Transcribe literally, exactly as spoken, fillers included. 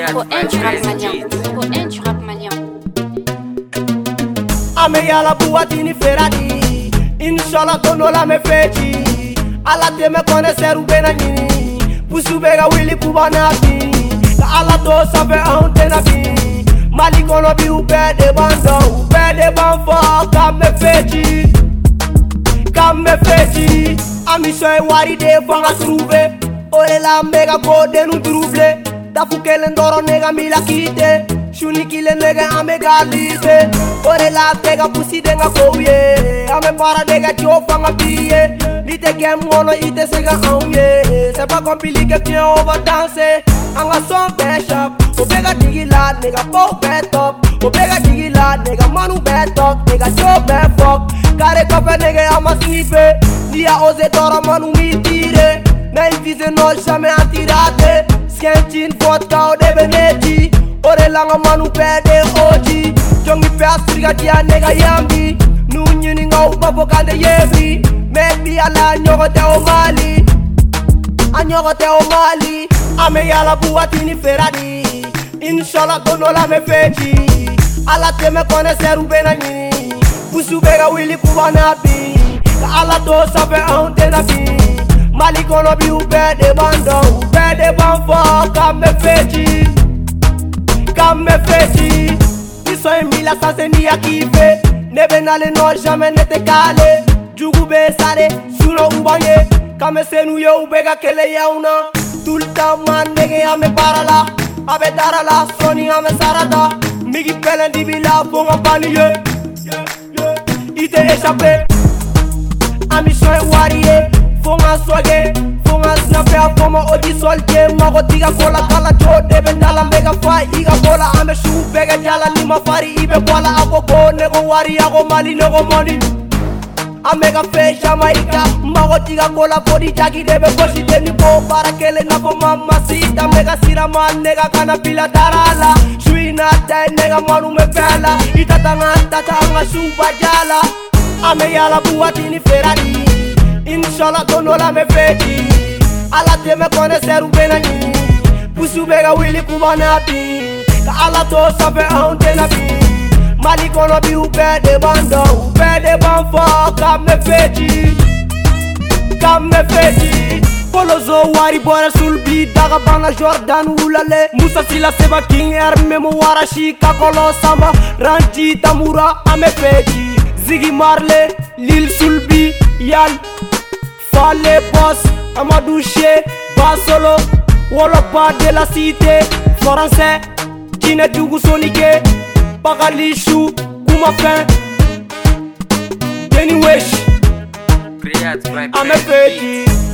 Poème du rap malien. Poème du rap malien. Ame yala buatini feradi, inshallah tono la me feji. Ala te me connaître ou bena nini, pusu bega willy kubana bi. Ka ala to sabe on tenabi, mali kono bi ou de bando, ou de banfo, kam me feji, kam me feji. Ami soy wari de fanga trouver, ore la mega go de nous troubler. Da fukele ndoro nega mila kite, shuni kile nega ame galite. Ore la tega pusi denga kouye, ame para dega jo fanga biye. Lite game mono ite sega auye, c'est pas compliqué viens on va danser. Anga son bishop, obega digila nega po betop, obega digila nega manu betok, nega jo befok. Kare kope nega ama snipe, dia ose toro manu mi tire. Na invise no jamais antirate, skentin vodka o de beneti. Ore langa manu pede oji, jongi pe astriga dia nega yambi. Nu nyini nga ubabo kande yebi, maybe ala nyogo te o mali, a nyogo te o mali. Ame yala buatini feradi, inshallah tono la me feji. Ala te me connaître ou bena nini, pusu bega willy kubana bi. Ka ala to sabe on tenabi, mali kono bi ou de bando, ou de banfo, kam me feji, kam me feji. Iso emila sanse ni akive, nebe nale no jamais nete kale. Jugu be sare, suno ubanye, kame senu yo ubega kele yauna. Tout le temps man nege ame parala, abe darala, soni ame sarada. Migi pelen dibila, fonga paniye, ite échappé. Ami soy warrior, fonga swage, fonga snapper, fonga odi soldier. Mago tiga kola kala jo, debe ndala mega fa, iga kola ame shu bega jala lima fari ibe kola ako go nego wari ako mali nego money. Amega fe Jamaica, mago tiga kola body jagi debe boshi deni ko para kele na ko mama sita mega sira man nega kana pila darala. Shui na tay nega manu me bela, ita tanga tata anga shuba jala. Ame yala buatini feradi, inshallah tono la me feji. Ala te me connaître ou bena nini, pusu bega willy kubana bi. Ka ala to sabe on tenabi, mali kono bi ou de bando, ou de banfo, kam me feji, kam me feji. Polozo wari bora sulbi, daga bana Jordan ulale. Musa sila seba king air memo warashi kakolo samba. Ranji tamura ame feji, Ziggy Marley, Lil Sulbi, Yal, Fale Boss, Amadou Che, Basolo, Wolopa de la cité, Français, Kine Djougou Sonike, Bagalichou, Koumafin, Denny Wesh, Ame Feji.